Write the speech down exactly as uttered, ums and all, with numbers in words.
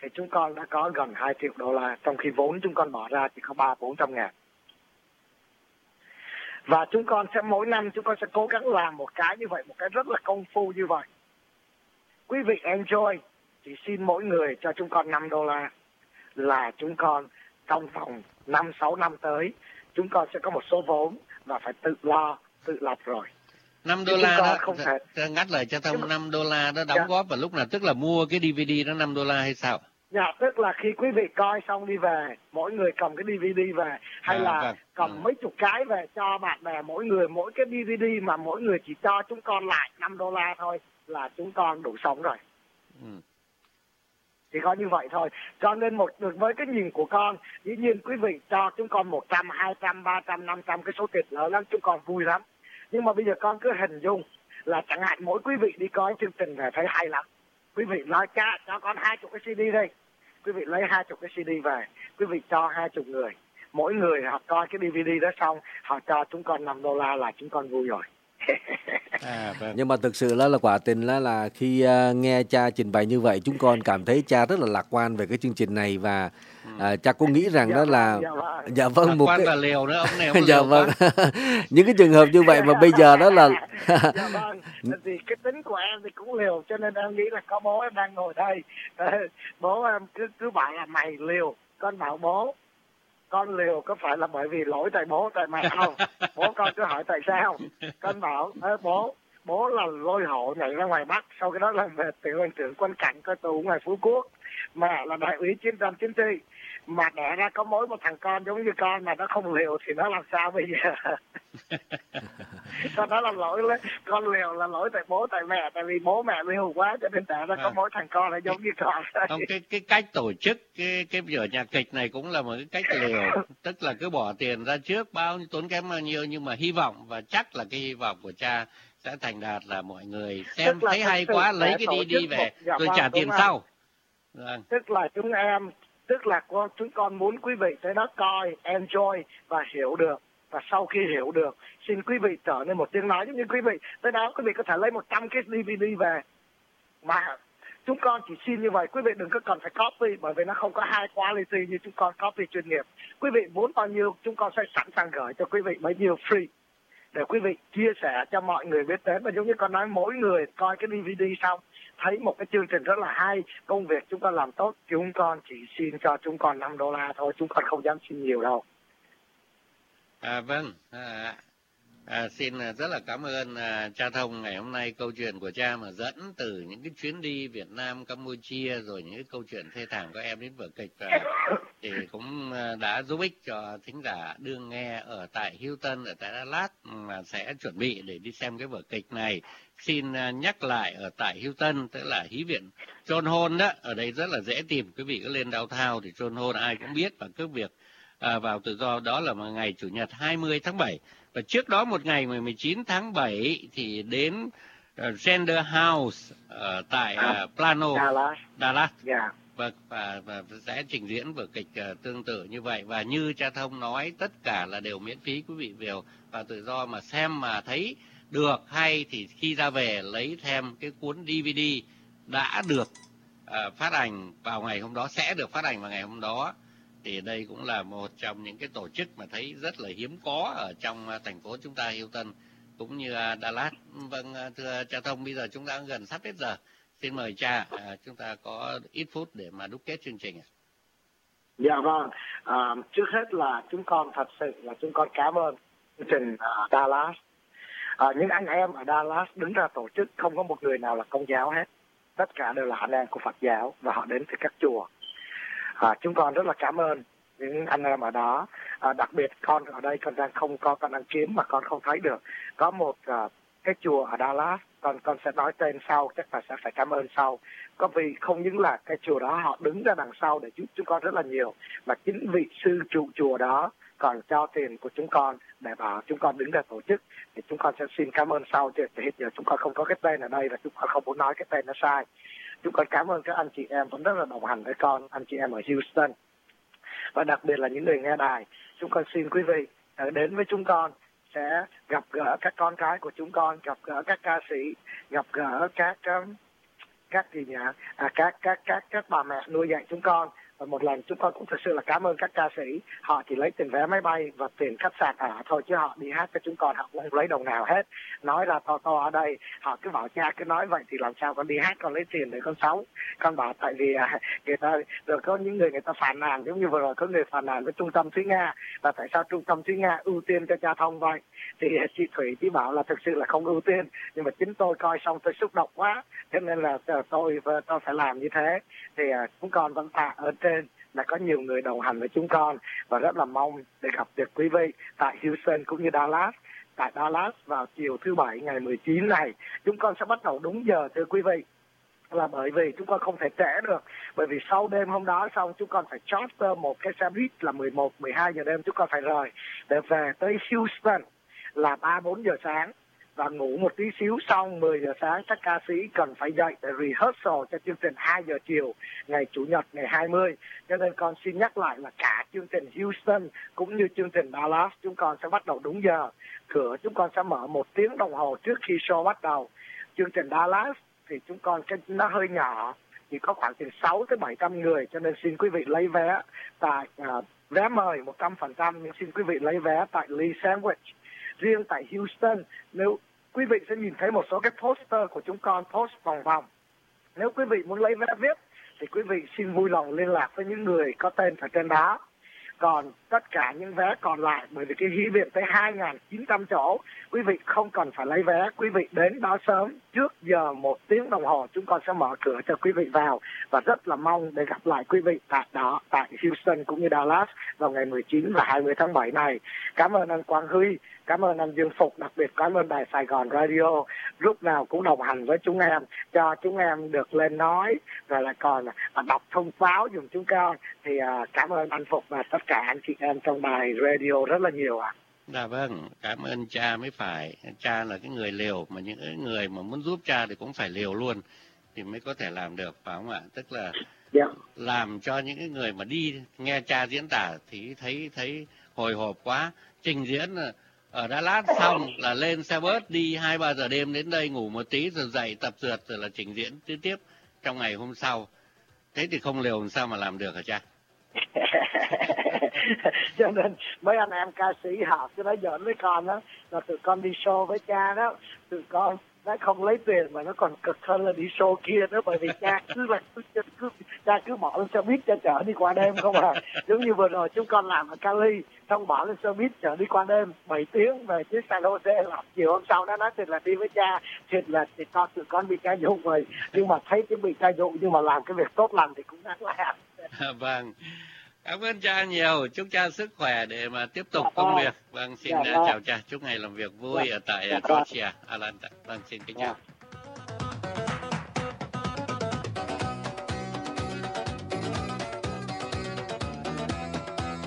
thì chúng con đã có gần hai triệu đô la, trong khi vốn chúng con bỏ ra chỉ có ba bốn trăm ngàn. Và chúng con sẽ mỗi năm chúng con sẽ cố gắng làm một cái như vậy, một cái rất là công phu như vậy. Quý vị enjoy thì xin mỗi người cho chúng con năm đô la, là chúng con trong vòng năm sáu năm tới chúng con sẽ có một số vốn và phải tự lo, tự lập rồi. năm đô la đó, không thể... ngắt lời cho thông, năm đô la đó đóng dạ. góp vào lúc nào, tức là mua cái đê vê đê đó năm đô la hay sao? Dạ, tức là khi quý vị coi xong đi về, mỗi người cầm cái đê vê đê về, hay à, là vâng. cầm ừ. mấy chục cái về cho bạn bè, mỗi người mỗi cái đê vê đê mà mỗi người chỉ cho chúng con lại năm đô la thôi là chúng con đủ sống rồi. Ừ. Chỉ có như vậy thôi. Cho nên một với cái nhìn của con, dĩ nhiên quý vị cho chúng con một trăm, hai trăm, ba trăm, năm trăm cái số tiền lớn lắm, chúng con vui lắm. Nhưng mà bây giờ con cứ hình dung là chẳng hạn mỗi quý vị đi coi chương trình về thấy hay lắm. Quý vị nói cha cho con hai chục cái xê đê đây. Quý vị lấy hai chục cái xê đê về, quý vị cho hai chục người. Mỗi người họ coi cái đê vê đê đó xong, họ cho chúng con năm đô la là chúng con vui rồi. À, vâng. Nhưng mà thực sự đó là quả tình là, là khi uh, nghe cha trình bày như vậy, chúng con cảm thấy cha rất là lạc quan về cái chương trình này và uh, cha cũng nghĩ rằng dạ, đó là dạ vâng, dạ vâng lạc một quan cái là liều nữa, ông này ông dạ vâng những cái trường hợp như vậy mà bây giờ đó là dạ vâng, thì cái tính của em thì cũng liều, cho nên em nghĩ là có bố em đang ngồi đây, bố em cứ cứ bảo là mày liều, con bảo bố con liều có phải là bởi vì lỗi tại bố tại mẹ không? Bố con cứ hỏi tại sao? Con bảo bố bố là lôi hổ nhảy ra ngoài Bắc, sau cái đó là về tiểu đoàn trưởng quân cảnh coi tù ngoài Phú Quốc, mẹ là đại úy chiến tranh chính trị, mà đẻ ra có mỗi một thằng con giống như con mà nó không liều thì nó làm sao bây giờ? Con đó là lỗi lấy, con liều là lỗi tại bố tại mẹ, tại vì bố mẹ liều quá cho nên đẻ ra có mỗi thằng con là giống như con. Không, cái cái cách tổ chức cái cái vở nhạc kịch này cũng là một cái cách liều, tức là cứ bỏ tiền ra trước bao nhiêu tốn kém bao nhiêu, nhưng mà hy vọng và chắc là cái hy vọng của cha sẽ thành đạt là mọi người xem thấy hay quá lấy cái đi đi về một, rồi trả tiền sau. Vâng. Tức là chúng em tức là con chúng con muốn quý vị tới đó coi, enjoy và hiểu được, và sau khi hiểu được xin quý vị trở nên một tiếng nói giống như quý vị tới đó quý vị có thể lấy một trăm cái đê vê đê về, mà chúng con chỉ xin như vậy, quý vị đừng có cần phải copy bởi vì nó không có high quality như chúng con copy chuyên nghiệp. Quý vị muốn bao nhiêu chúng con sẽ sẵn sàng gửi cho quý vị bấy nhiêu free để quý vị chia sẻ cho mọi người biết đến. Và giống như con nói, mỗi người coi cái đê vê đê xong thấy một cái chương trình rất là hay, công việc chúng con làm tốt, chúng con chỉ xin cho chúng con năm đô la thôi, chúng con không dám xin nhiều đâu. À, vâng, à, à, xin rất là cảm ơn à, cha Thông. Ngày hôm nay câu chuyện của cha mà dẫn từ những cái chuyến đi Việt Nam, Campuchia, rồi những cái câu chuyện thê thảm của em đến vở kịch và thì cũng đã giúp ích cho thính giả đương nghe ở tại Houston, ở tại Dallas mà sẽ chuẩn bị để đi xem cái vở kịch này. Xin nhắc lại ở tại Houston, tức là Hí viện John Hall đó, ở đây rất là dễ tìm, quý vị cứ lên downtown thì John Hall ai cũng biết, và cứ việc à, vào tự do đó là một ngày Chủ nhật hai mươi tháng bảy. Và trước đó một ngày mười chín tháng bảy thì đến uh, Gender House ở tại uh, Plano, Dallas, Dallas. Yeah. Và, và, và sẽ trình diễn vở kịch uh, tương tự như vậy. Và như cha Thông nói, tất cả là đều miễn phí, quý vị vào vào tự do mà xem mà thấy được hay thì khi ra về lấy thêm cái cuốn đê vê đê đã được uh, phát hành vào ngày hôm đó, sẽ được phát hành vào ngày hôm đó. Thì đây cũng là một trong những cái tổ chức mà thấy rất là hiếm có ở trong uh, thành phố chúng ta Houston cũng như uh, Dallas. Vâng, uh, thưa cha Thông, bây giờ chúng ta gần sắp hết giờ. Xin mời cha, uh, chúng ta có ít phút để mà đúc kết chương trình. Dạ vâng, à, trước hết là chúng con thật sự là chúng con cảm ơn chương trình uh, Dallas. À, những anh em ở Dallas đứng ra tổ chức, không có một người nào là công giáo hết, tất cả đều là anh em của Phật giáo và họ đến từ các chùa. À, chúng con rất là cảm ơn những anh em ở đó. À, đặc biệt con ở đây con đang không có, con đang kiếm mà con không thấy được. Có một uh, cái chùa ở Dallas, con con sẽ nói tên sau, chắc là sẽ phải cảm ơn sau. Có vì không những là cái chùa đó họ đứng ra đằng sau để giúp chúng con rất là nhiều, mà chính vị sư trụ chùa đó còn cho tiền của chúng con để bảo chúng con đứng ra tổ chức. Thì chúng con sẽ xin cảm ơn sau, chứ hiện giờ chúng con không có cái tên ở đây và chúng con không muốn nói cái tên nó sai. Chúng con cảm ơn các anh chị em vẫn rất là đồng hành với con, anh chị em ở Houston. Và đặc biệt là những người nghe đài, chúng con xin quý vị đến với chúng con, sẽ gặp gỡ các con cái của chúng con, gặp gỡ các ca sĩ, gặp gỡ các các các gì nhỉ à, các các các các bà mẹ nuôi dạy chúng con. Và một lần chúng con cũng thực sự là cảm ơn các ca sĩ, họ chỉ lấy tiền vé máy bay và tiền khách sạn ở thôi, chứ họ đi hát cho chúng con họ không lấy đồng nào hết. Nói ra to to ở đây, họ cứ bảo cha cứ nói vậy thì làm sao con đi hát con lấy tiền để con sống. Con bảo tại vì à, người ta rồi có những người người ta phàn nàn, giống như vừa rồi có người phàn nàn với trung tâm Thúy Nga là tại sao trung tâm Thúy Nga ưu tiên cho Cha Thông vậy. Thì chị Thủy chỉ bảo là thực sự là không ưu tiên, nhưng mà chính tôi coi xong tôi xúc động quá, cho nên là tôi tôi phải làm như thế. Thì uh, chúng con vẫn tạ ở trên là có nhiều người đồng hành với chúng con, và rất là mong để gặp được quý vị tại Houston cũng như Dallas. Tại Dallas vào chiều thứ Bảy ngày mười chín này, chúng con sẽ bắt đầu đúng giờ thưa quý vị, là bởi vì chúng con không thể trễ được, bởi vì sau đêm hôm đó xong chúng con phải charter một cái xe buýt là mười một, mười hai giờ đêm chúng con phải rời để về tới Houston là ba, bốn giờ sáng, và ngủ một tí xíu, xong mười giờ sáng các ca sĩ cần phải dậy để rehearsal cho chương trình hai giờ chiều ngày Chủ nhật ngày hai mươi. Cho nên con xin nhắc lại là cả chương trình Houston cũng như chương trình Dallas chúng con sẽ bắt đầu đúng giờ. Cửa chúng con sẽ mở một tiếng đồng hồ trước khi show bắt đầu. Chương trình Dallas thì chúng con cái nó hơi nhỏ, chỉ có khoảng từ sáu tới bảy trăm người, cho nên xin quý vị lấy vé tại uh, vé mời một trăm phần trăm, nhưng xin quý vị lấy vé tại Lee Sandwich. Riêng tại Houston, nếu quý vị sẽ nhìn thấy một số cái poster của chúng con post vòng vòng. Nếu quý vị muốn lấy vé vê i pê thì quý vị xin vui lòng liên lạc với những người có tên ở trên đó. Còn tất cả những vé còn lại, bởi vì cái hí viện tới hai nghìn chín trăm chỗ, quý vị không cần phải lấy vé, quý vị đến đó sớm, trước giờ một tiếng đồng hồ chúng con sẽ mở cửa cho quý vị vào, và rất là mong để gặp lại quý vị tại đó, tại Houston cũng như Dallas vào ngày mười chín và hai mươi tháng bảy này. Cảm ơn anh Quang Huy, cảm ơn anh Dương Phục, đặc biệt cảm ơn Đài Sài Gòn Radio lúc nào cũng đồng hành với chúng em, cho chúng em được lên nói, rồi là còn đọc thông báo dùm chúng con. Thì uh, cảm ơn anh Phục và tất cả anh chị em trong đài radio rất là nhiều ạ. À. Dạ vâng, cảm ơn cha mới phải. Cha là cái người liều, mà những người mà muốn giúp cha thì cũng phải liều luôn thì mới có thể làm được, phải không ạ? Tức là yeah. làm cho những cái người mà đi nghe cha diễn tả thì thấy thấy hồi hộp quá. Trình diễn ở Dallas xong là lên xe bus đi hai ba giờ đêm đến đây ngủ một tí rồi dậy tập dượt rồi là trình diễn tiếp tiếp trong ngày hôm sau. Thế thì không liều làm sao mà làm được hả cha? Cho nên mấy anh em ca sĩ họ cứ nói giỡn với con đó, là tụi con đi show với cha đó, tụi con nó không lấy tiền mà nó còn cực hơn là đi show kia nữa, bởi vì cha cứ là cứ, cứ cha cứ bỏ lên xe buýt cho chở đi qua đêm không à. Giống như vừa rồi chúng con làm ở Cali, xong bỏ lên xe buýt chở đi qua đêm bảy tiếng về tới San Jose, là chiều hôm sau nó nói thiệt là đi với cha, thiệt là thì con tụi con bị ca dụ rồi, nhưng mà thấy cái bị ca dụ nhưng mà làm cái việc tốt lành thì cũng đáng làm. Vâng. Cảm ơn cha nhiều, chúc cha sức khỏe để mà tiếp tục công việc. Vâng, xin chào cha, chúc ngày làm việc vui ở tại Georgia, Atlanta. Vâng, xin kính chào.